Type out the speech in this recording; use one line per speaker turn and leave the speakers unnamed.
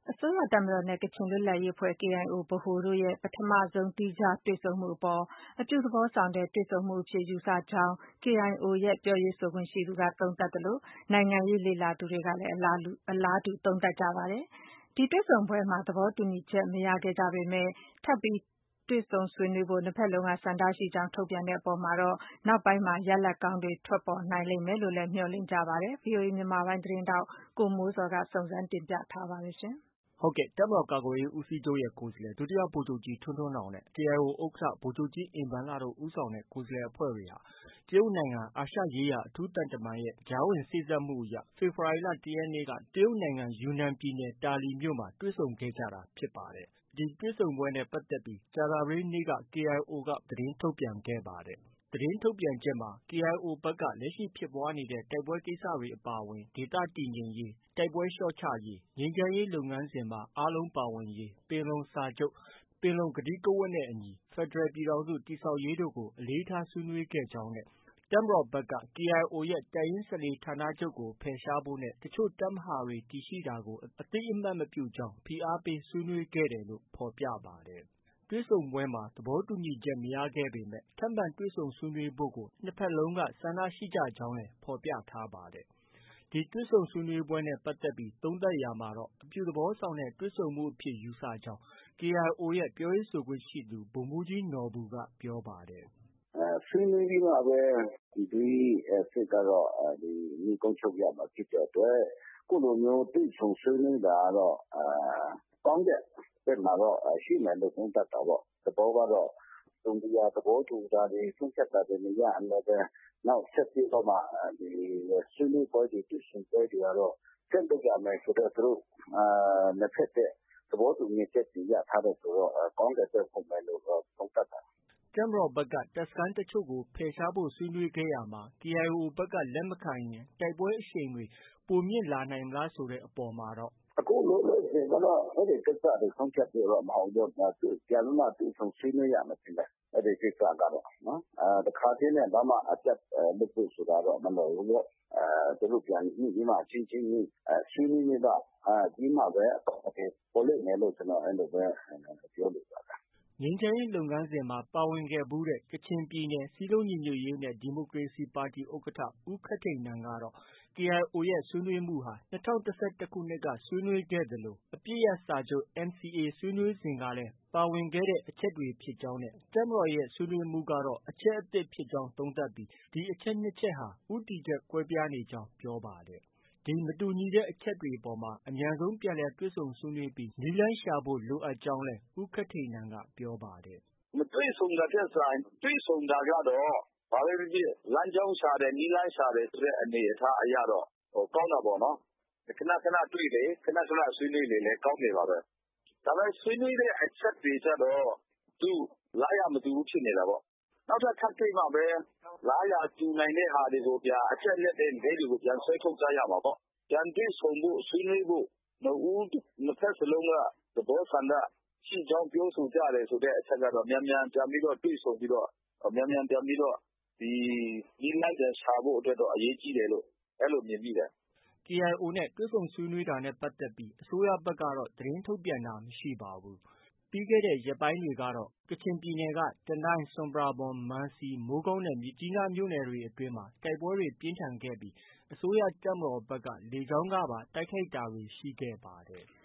အစိုးရတပ်မတော်နဲ့ ကချင်လွတ်လပ်ရေးအဖွဲ့ KIO ဗဟိုတို့ရဲ့ ပထမဆုံးသီးခြားတွေ့ဆုံမှုအပေါ် အပြုသဘောဆောင်တဲ့ တွေ့ဆုံမှုအဖြစ်ယူဆကြောင်း KIO ရဲ့ ပြောရေးဆိုခွင့်ရှိသူက သုံးသပ်သလို နိုင်ငံရေးလေ့လာသူတွေကလည်း အလားတူသုံးသပ်ကြပါတယ်။ ဒီတွေ့ဆုံပွဲမှာ သဘောတူညီချက်မရခဲ့ကြပေမဲ့ ထပ်ပြီးတွေ့ဆုံဆွေးနွေးဖို့ နှစ်ဖက်လုံးက ဆန္ဒရှိကြောင်း ထုတ်ပြန်တဲ့အပေါ်မှာတော့ နောက်ပိုင်းမှာ ရလဒ်ကောင်းတွေ ထွက်ပေါ်နိုင်လိမ့်မယ်လို့လည်း မျှော်လင့်ကြပါတယ်။ ဗွီအိုအေမြန်မာပိုင်းသတင်းထောက် ကိုမိုးဇော်က စုံစမ်းတင်ပြထားပါတယ်။
တပ်မတော်ကာကွယ်ရေးဦးစီးချုပ်ရဲ့ ကိုယ်စားလှယ် ဒုတိယဗိုလ်ချုပ်ကြီးထွန်းထွန်းနောင်နဲ့ KIO ဥက္ကဋ္ဌ ဗိုလ်ချုပ်ကြီးအင်ဘန်လတို့ ဦးဆောင်တဲ့ ကိုယ်စားလှယ်အဖွဲ့တွေဟာ တရုတ်နိုင်ငံ အာရှရေးရာ အထူးသံတမန်ရဲ့ ကြားဝင်စေ့စပ်မှုအရ ဖေဖော်ဝါရီလ ၁ ရက်နေ့က တရုတ်နိုင်ငံ ယူနန်ပြည်နယ် တာလီမြို့မှာ တွေ့ဆုံခဲ့ကြတာဖြစ်ပါတယ်။ ဒီတွေ့ဆုံပွဲနဲ့ပတ်သက်ပြီး ကြာသပတေးနေ့က KIO က သတင်းထုတ်ပြန်ခဲ့ပါတယ်။ သတင်းထုတ်ပြန်ချက်မှာ KIO ဘက်က လက်ရှိဖြစ်ပွားနေတဲ့ တိုက်ပွဲကိစ္စတွေအပါအဝင် ဒေသတည်ငြိမ်ရေး၊ တိုက်ပွဲလျှော့ချရေး၊ ငြိမ်းချမ်းရေးလုပ်ငန်းစဉ်မှာ အားလုံးပါဝင်ရေး၊ ပင်လုံစာချုပ်၊ ပင်လုံကတိကဝတ်နဲ့အညီ ဖက်ဒရယ်ပြည်ထောင်စုတည်ဆောက်ရေးတို့ကို အလေးထားဆွေးနွေးခဲ့ကြောင်းနဲ့ တပ်မတော်ဘက်က KIO ရဲ့ တပ်ရင်း ၁၄ ဌာနချုပ်ကို ဖယ်ရှားဖို့နဲ့ တချို့တပ်မဟာတွေ တည်ရှိတာကို အသိအမှတ်မပြုကြောင်း ဖိအားပေးဆွေးနွေးခဲ့တယ်လို့ ဖော်ပြပါတယ်။ တွေ့ဆုံပွဲမှာ သဘောတူညီချက်မရခဲ့ပေမဲ့ ထပ်မံတွေ့ဆုံဆွေးနွေးဖို့ကို နှစ်ဖက်လုံးက ဆန္ဒရှိကြကြောင်းလည်း ဖော်ပြထားပါတယ်။ ဒီတွေ့ဆုံဆွေးနွေးပွဲနဲ့ပတ်သက်ပြီး သုံးသပ်ရာမှာတော့ အပြုသဘောဆောင်တဲ့ တွေ့ဆုံမှုအဖြစ် ယူဆကြောင်း KIO ရဲ့ ပြောရေးဆိုခွင့်ရှိသူ ဗိုလ်မှူးကြီးနော်ဘူက ပြောပါတယ်
။ “ဆွေးနွေးပြီးမှပဲ ပြည်တွင်းစစ်ကတော့ နိဂုံးချုပ်ရမှာဖြစ်တဲ့အတွက် အခုလိုမျိုးတွေ့ဆုံဆွေးနွေးတာကတော့ ကောင်းတဲ့ဘက်မှာတော့ ရှိမယ်လို့ သုံးသပ်တာပေါ့။ သဘောကတော့ တစ်စုံတစ်ရာသဘောတူတာတွေ ဆုံးဖြတ်တာတွေ မရရင်လည်းပဲ နောက်ဆက်ပြီးတော့မှ ဆွေးနွေးပွဲတွေ တွေ့ဆုံပွဲတွေကတော့ ဆက်လုပ်ရမယ်ဆိုတဲ့ သူတို့ နှစ်ဖက်ရဲ့ သဘောတူညီချက်တွေ ရထားတယ်ဆိုတော့ ကောင်းတဲ့ဘက် ဟုတ်မယ်လို့ သုံးသပ်ပါတယ်။
” တပ်မတော်ဘက်က တပ်စခန်းတချို့ကို ဖယ်ရှားဖို့ဆွေးနွေးခဲ့ရာမှာ KIO ဘက်က လက်မခံရင် တိုက်ပွဲအရှိန်တွေ ပိုမြင့်လာနိုင်မလားဆိုတဲ့အပေါ်မှာတော့
အခုလောလောဆယ်ကတော့ အဲဒီကိစ္စတွေ ဆုံးဖြတ်ဖို့တော့ မဟုတ်ဘူးပေါ့။ ပြန်ပြီးမှ တွေ့ဆုံဆွေးနွေးရမယ်ထင်တယ်။ အဲဒီကိစ္စကတော့။ တစ်ခါတည်းနဲ့ ဘာမှ အပြတ်လုပ်ဖို့ဆိုတာတော့ မလွယ်ဘူးပေါ့။ သူတို့ပြန်ညှိပြီးမှ အချင်းချင်း ဆွေးနွေးပြီးမှပဲ အကောင်အထည်ဖော်လိမ့်မယ်လို့ ကျနော် အဲလိုပဲ ပြောလိုပါတယ်။
” ငြိမ်းချမ်းရေးလုပ်ငန်းစဉ်မှာ ပါဝင်ခဲ့ဖူးတဲ့ ကချင်ပြည်နယ် စည်းလုံးညီညွတ်ရေးနဲ့ ဒီမိုကရေစီပါတီ ဥက္ကဋ္ဌ ဦးခက်ထိန်နန်ကတော့ KIO ရဲ့ ဆွေးနွေးမှုဟာ ၂၀၁၁ ခုနှစ်က ဆွေးနွေးခဲ့သလို အပစ်ရပ်စာချုပ် NCA ဆွေးနွေးစဉ်ကလည်း ပါဝင်ခဲ့တဲ့အချက်တွေဖြစ်ကြောင်းနဲ့ တပ်မတော်ရဲ့ ဆွေးနွေးမှုကတော့ အချက်အသစ်ဖြစ်ကြောင်း သုံးသပ်ပြီး ဒီအချက် ၂ ချက်ဟာ ဦးတည်ချက်ကွဲပြားနေကြောင်း ပြောပါတယ်။ ဒီမတူညီတဲ့အချက်တွေအပေါ်မှာ အမြန်ဆုံးပြန်လည်တွေ့ဆုံဆွေးနွေးပြီး နည်းလမ်းရှာဖို့ လိုအပ်ကြောင်းလည်း ဦးခက်ထိန်နန်က ပြောပါတယ်
။ “မတွေ့ဆုံတာထက်စာရင် တွေ့ဆုံတာကတော့ ဘာပဲဖြစ်ဖြစ် လမ်းကြောင်းရှာတယ်။ နည်းလမ်းရှာတယ်ဆိုတဲ့ အနေအထားအရတော့ ကောင်းတာပေါ့နော်။ ခဏခဏတွေ့လေ ခဏခဏဆွေးနွေးလေလည်း ကောင်းနေပါပဲ။ ဒါပေမဲ့ ဆွေးနွေးတဲ့အချက်တွေကျတော့ လားရာမတူဘူးဖြစ်နေတာပေါ့။ နောက်ထပ် ထပ်တွေ့မှပဲ လားရာတူနိုင်တဲ့ဟာတွေကို အချက်အလက်တွေ တွေကို ပြန်ဆွဲထုတ်ကြရမှာပေါ့။ ပြန်တွေ့ဆုံဖို့ ဆွေးနွေးဖို့ နှစ်ဖက်စလုံးက သဘောဆန္ဒရှိကြောင်း ပြောဆိုကြတယ်ဆိုတဲ့အချက်ကတော့ မြန်မြန်ပြန်ပြီးတော့ တွေ့ဆုံပြီးတော့ မြန်မြန်ပြန်ပြီးတော့ နည်းလမ်းပြန်ရှာဖို့အတွက်တော့ အရေးကြီးတယ်လို့ အဲလို မြင်မိတယ်။
” KIO နဲ့ တွေ့ဆုံဆွေးနွေးတာနဲ့ပတ်သက်ပြီး အစိုးရဘက်ကတော့ သတင်းထုတ်ပြန်တာမရှိပါဘူး။ ပြီးခဲ့တဲ့ရက်ပိုင်းတွေကတော့ ကချင်ပြည်နယ်က တနိုင်း၊ ဆွမ်ပရာဘွမ်၊ မန်စီ၊ မိုးကောင်းနဲ့ မြစ်ကြီးနားမြို့နယ်တွေအတွင်းမှာ တိုက်ပွဲတွေ ပြင်းထန်ခဲ့ပြီး အစိုးရတပ်မတော်ဘက်က လေကြောင်းကပါ တိုက်ခိုက်တာတွေ ရှိခဲ့ပါတယ်။